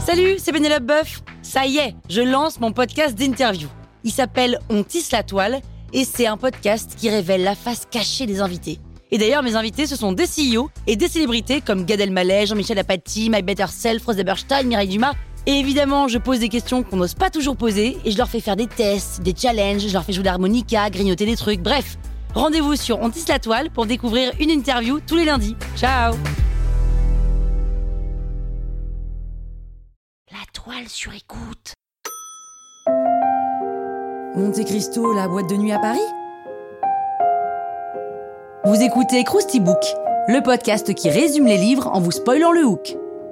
Salut, c'est Pénélope Boeuf. Ça y est, je lance mon podcast d'interview. Il s'appelle On tisse la toile et c'est un podcast qui révèle la face cachée des invités. Et d'ailleurs, mes invités, ce sont des CEO et des célébrités comme Gad Elmaleh, Jean-Michel Apathy, My Better Self, Rose Eberstein, Mireille Dumas. Et évidemment, je pose des questions qu'on n'ose pas toujours poser et je leur fais faire des tests, des challenges, je leur fais jouer de l'harmonica, grignoter des trucs, bref. Rendez-vous sur On tisse la toile pour découvrir une interview tous les lundis. Ciao! La toile sur écoute. Monte Cristo, la boîte de nuit à Paris? Vous écoutez Krusty Book, le podcast qui résume les livres en vous spoilant le hook.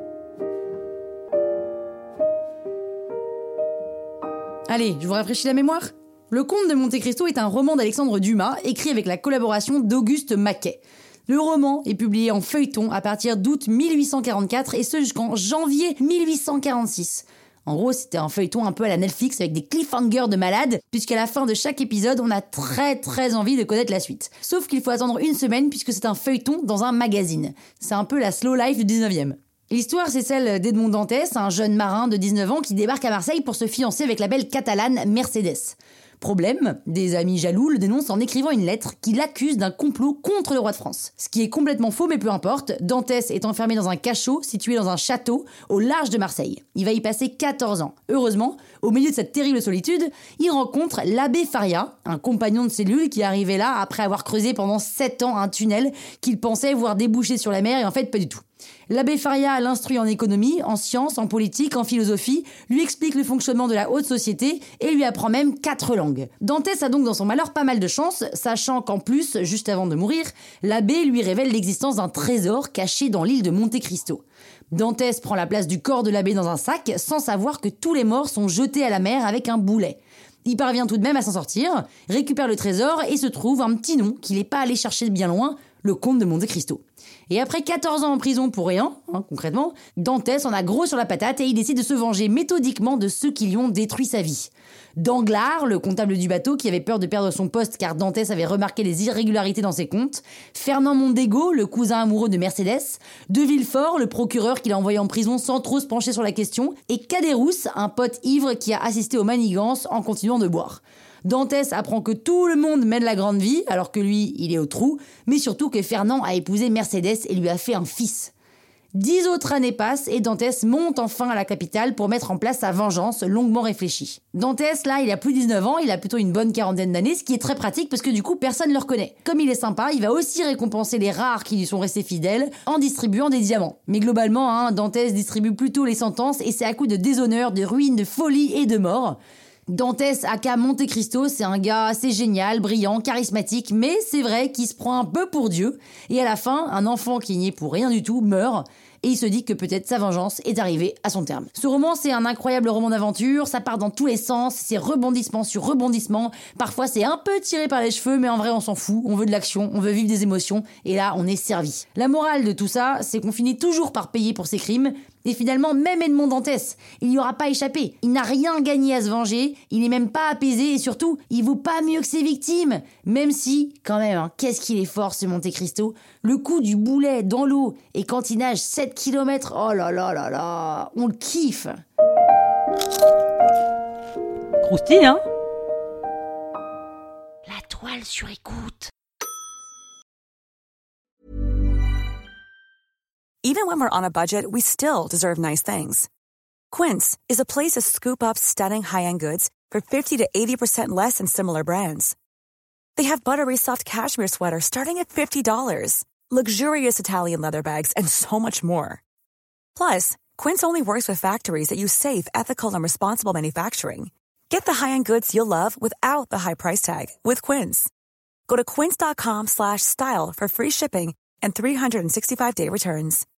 Allez, je vous rafraîchis la mémoire. Le Comte de Monte Cristo est un roman d'Alexandre Dumas, écrit avec la collaboration d'Auguste Maquet. Le roman est publié en feuilleton à partir d'août 1844 et ce jusqu'en janvier 1846. En gros, c'était un feuilleton un peu à la Netflix avec des cliffhangers de malade, puisqu'à la fin de chaque épisode, on a très envie de connaître la suite. Sauf qu'il faut attendre une semaine puisque c'est un feuilleton dans un magazine. C'est un peu la slow life du 19e. L'histoire, c'est celle d'Edmond Dantès, un jeune marin de 19 ans qui débarque à Marseille pour se fiancer avec la belle catalane Mercedes. Problème, des amis jaloux le dénoncent en écrivant une lettre qui l'accuse d'un complot contre le roi de France. Ce qui est complètement faux, mais peu importe, Dantès est enfermé dans un cachot situé dans un château au large de Marseille. Il va y passer 14 ans. Heureusement, au milieu de cette terrible solitude, il rencontre l'abbé Faria, un compagnon de cellule qui est arrivé là après avoir creusé pendant 7 ans un tunnel qu'il pensait voir déboucher sur la mer et en fait pas du tout. L'abbé Faria l'instruit en économie, en sciences, en politique, en philosophie, lui explique le fonctionnement de la haute société et lui apprend même 4 langues. Dantès a donc dans son malheur pas mal de chance, sachant qu'en plus, juste avant de mourir, l'abbé lui révèle l'existence d'un trésor caché dans l'île de Monte Cristo. Dantès prend la place du corps de l'abbé dans un sac, sans savoir que tous les morts sont jetés à la mer avec un boulet. Il parvient tout de même à s'en sortir, récupère le trésor et se trouve un petit nom qu'il n'est pas allé chercher bien loin, le comte de Monte Cristo. Et après 14 ans en prison pour rien, concrètement, Dantès en a gros sur la patate et il décide de se venger méthodiquement de ceux qui lui ont détruit sa vie. Danglars, le comptable du bateau qui avait peur de perdre son poste car Dantès avait remarqué les irrégularités dans ses comptes, Fernand Mondego, le cousin amoureux de Mercedes, De Villefort, le procureur qui l'a envoyé en prison sans trop se pencher sur la question, et Caderousse, un pote ivre qui a assisté aux manigances en continuant de boire. Dantès apprend que tout le monde mène la grande vie, alors que lui, il est au trou, mais surtout que Fernand a épousé Mercedes et lui a fait un fils. 10 autres années passent et Dantès monte enfin à la capitale pour mettre en place sa vengeance longuement réfléchie. Dantès, là, il a plus de 19 ans, il a plutôt une bonne quarantaine d'années, ce qui est très pratique parce que du coup, personne ne le reconnaît. Comme il est sympa, il va aussi récompenser les rares qui lui sont restés fidèles en distribuant des diamants. Mais globalement, Dantès distribue plutôt les sentences et c'est à coup de déshonneur, de ruine, de folie et de mort. Dantès aka Monte Cristo, c'est un gars assez génial, brillant, charismatique, mais c'est vrai qu'il se prend un peu pour Dieu. Et à la fin, un enfant qui n'y est pour rien du tout meurt, et il se dit que peut-être sa vengeance est arrivée à son terme. Ce roman, c'est un incroyable roman d'aventure, ça part dans tous les sens, c'est rebondissement sur rebondissement, parfois c'est un peu tiré par les cheveux, mais en vrai on s'en fout, on veut de l'action, on veut vivre des émotions, et là on est servi. La morale de tout ça, c'est qu'on finit toujours par payer pour ses crimes, et finalement, même Edmond Dantès, il n'y aura pas échappé. Il n'a rien gagné à se venger, il n'est même pas apaisé et surtout, il vaut pas mieux que ses victimes. Même si, quand même, qu'est-ce qu'il est fort ce Monte Cristo. Le coup du boulet dans l'eau et quand il nage 7 km, oh là là là là, on le kiffe. Croustille, hein? La toile sur écoute. Even when we're on a budget, we still deserve nice things. Quince is a place to scoop up stunning high-end goods for 50 to 80% less than similar brands. They have buttery soft cashmere sweaters starting at $50, luxurious Italian leather bags, and so much more. Plus, Quince only works with factories that use safe, ethical, and responsible manufacturing. Get the high-end goods you'll love without the high price tag with Quince. Go to quince.com/style for free shipping and 365-day returns.